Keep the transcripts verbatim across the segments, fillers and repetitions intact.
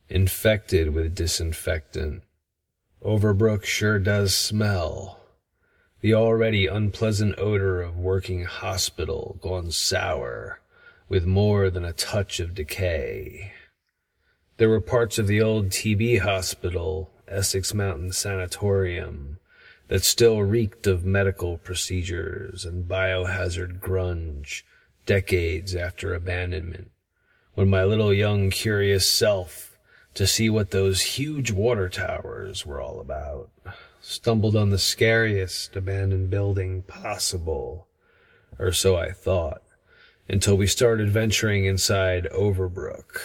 infected with disinfectant. Overbrook sure does smell. The already unpleasant odor of working hospital gone sour with more than a touch of decay. There were parts of the old T B hospital, Essex Mountain Sanatorium, that still reeked of medical procedures and biohazard grunge decades after abandonment, when my little young curious self, to see what those huge water towers were all about, stumbled on the scariest abandoned building possible, or so I thought, until we started venturing inside Overbrook.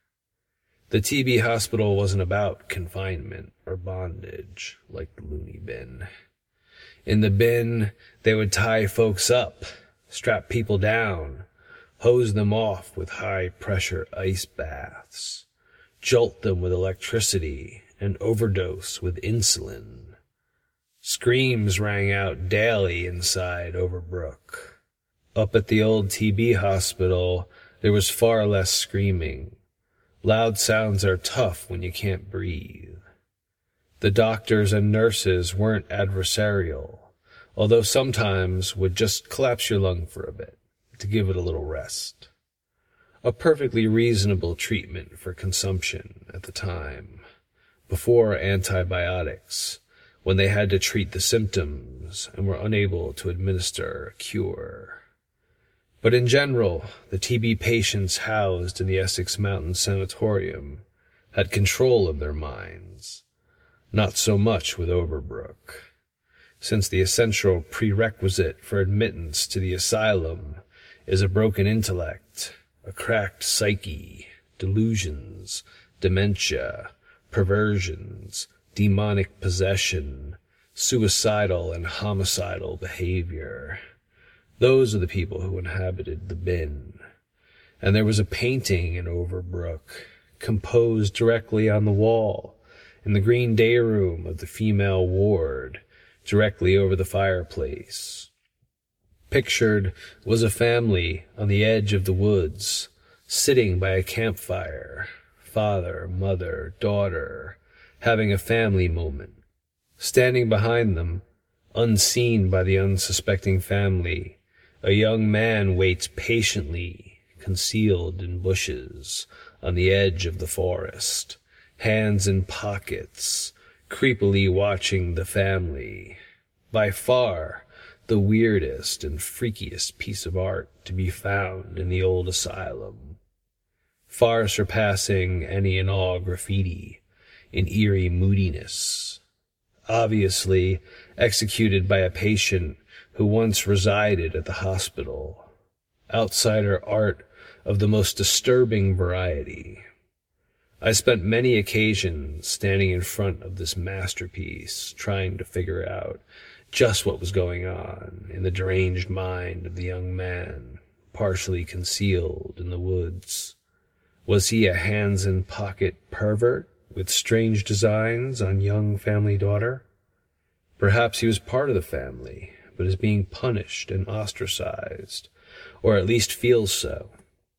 The T B hospital wasn't about confinement or bondage like the loony bin. In the bin, they would tie folks up, strap people down, hose them off with high-pressure ice baths, jolt them with electricity, and overdose with insulin. Screams rang out daily inside Overbrook. Up at the old T B hospital, there was far less screaming. Loud sounds are tough when you can't breathe. The doctors and nurses weren't adversarial, although sometimes would just collapse your lung for a bit to give it a little rest. A perfectly reasonable treatment for consumption at the time, before antibiotics, when they had to treat the symptoms and were unable to administer a cure. But in general, the T B patients housed in the Essex Mountain Sanatorium had control of their minds. Not so much with Overbrook, since the essential prerequisite for admittance to the asylum is a broken intellect, a cracked psyche, delusions, dementia, perversions, demonic possession, suicidal and homicidal behavior. Those are the people who inhabited the bin. And there was a painting in Overbrook, composed directly on the wall, in the green day room of the female ward, directly over the fireplace. Pictured was a family on the edge of the woods, sitting by a campfire, father, mother, daughter, having a family moment. Standing behind them, unseen by the unsuspecting family, a young man waits patiently, concealed in bushes, on the edge of the forest, hands in pockets, creepily watching the family. By far the weirdest and freakiest piece of art to be found in the old asylum, far surpassing any and all graffiti in eerie moodiness, obviously executed by a patient who once resided at the hospital. Outsider art of the most disturbing variety. I spent many occasions standing in front of this masterpiece, trying to figure out just what was going on in the deranged mind of the young man, partially concealed in the woods. Was he a hands-in-pocket pervert with strange designs on young family daughter? Perhaps he was part of the family, but is being punished and ostracized, or at least feels so.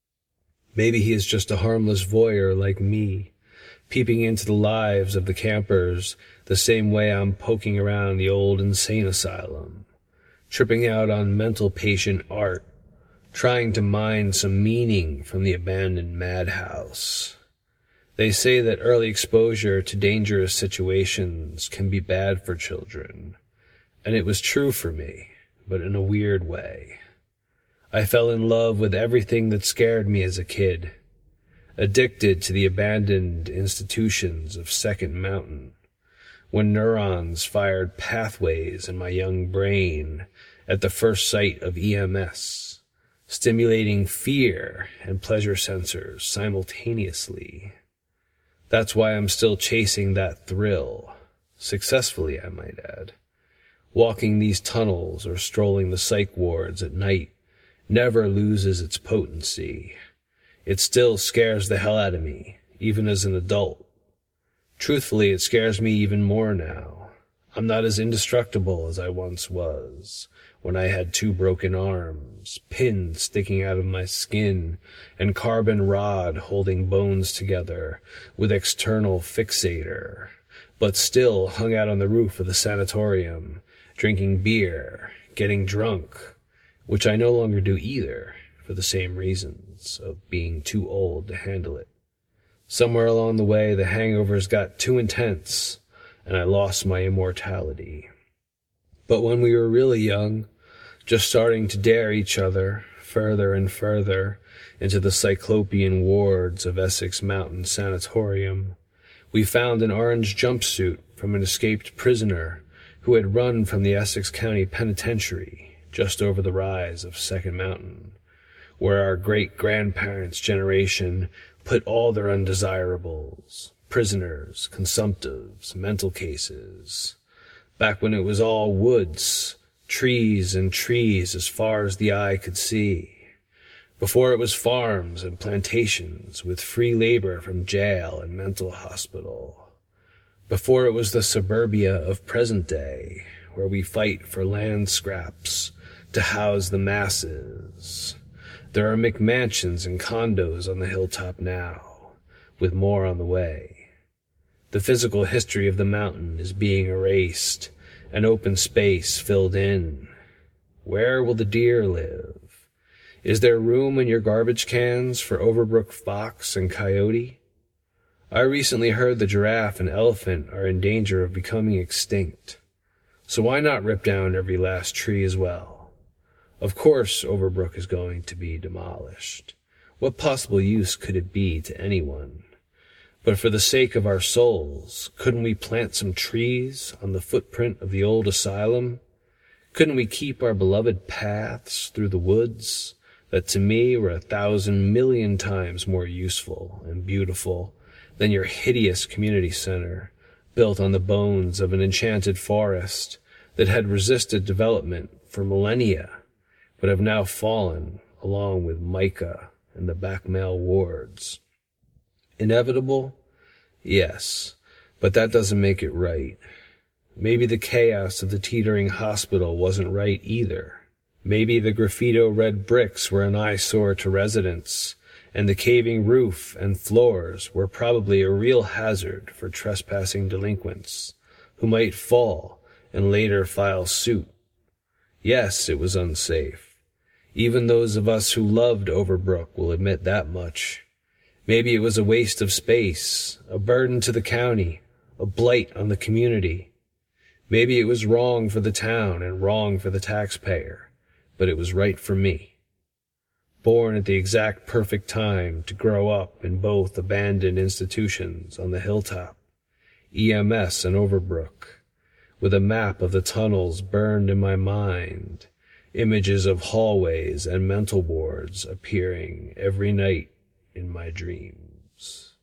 Maybe he is just a harmless voyeur like me, peeping into the lives of the campers the same way I'm poking around the old insane asylum, tripping out on mental patient art, trying to mine some meaning from the abandoned madhouse. They say that early exposure to dangerous situations can be bad for children, and it was true for me, but in a weird way. I fell in love with everything that scared me as a kid, addicted to the abandoned institutions of Second Mountain, when neurons fired pathways in my young brain at the first sight of E M S, stimulating fear and pleasure sensors simultaneously. That's why I'm still chasing that thrill, successfully I might add. Walking these tunnels or strolling the psych wards at night never loses its potency. It still scares the hell out of me, even as an adult. Truthfully, it scares me even more now. I'm not as indestructible as I once was, when I had two broken arms, pins sticking out of my skin, and carbon rod holding bones together with external fixator, but still hung out on the roof of the sanatorium, drinking beer, getting drunk, which I no longer do either, for the same reasons of being too old to handle it. Somewhere along the way, the hangovers got too intense, and I lost my immortality. But when we were really young, just starting to dare each other further and further into the cyclopean wards of Essex Mountain Sanatorium, we found an orange jumpsuit from an escaped prisoner who had run from the Essex County Penitentiary just over the rise of Second Mountain, where our great-grandparents' generation put all their undesirables, prisoners, consumptives, mental cases, back when it was all woods, trees and trees as far as the eye could see, before it was farms and plantations with free labor from jail and mental hospital, before it was the suburbia of present day, where we fight for land scraps to house the masses. There are McMansions and condos on the hilltop now, with more on the way. The physical history of the mountain is being erased, and open space filled in. Where will the deer live? Is there room in your garbage cans for Overbrook fox and coyote? I recently heard the giraffe and elephant are in danger of becoming extinct. So why not rip down every last tree as well? Of course Overbrook is going to be demolished. What possible use could it be to anyone? But for the sake of our souls, couldn't we plant some trees on the footprint of the old asylum? Couldn't we keep our beloved paths through the woods that to me were a thousand million times more useful and beautiful than your hideous community center, built on the bones of an enchanted forest that had resisted development for millennia, but have now fallen along with Micah and the Backmail wards? Inevitable? Yes, but that doesn't make it right. Maybe the chaos of the teetering hospital wasn't right either. Maybe the graffito red bricks were an eyesore to residents, and the caving roof and floors were probably a real hazard for trespassing delinquents, who might fall and later file suit. Yes, it was unsafe. Even those of us who loved Overbrook will admit that much. Maybe it was a waste of space, a burden to the county, a blight on the community. Maybe it was wrong for the town and wrong for the taxpayer, but it was right for me. Born at the exact perfect time to grow up in both abandoned institutions on the hilltop, E M S and Overbrook, with a map of the tunnels burned in my mind, images of hallways and mental wards appearing every night in my dreams.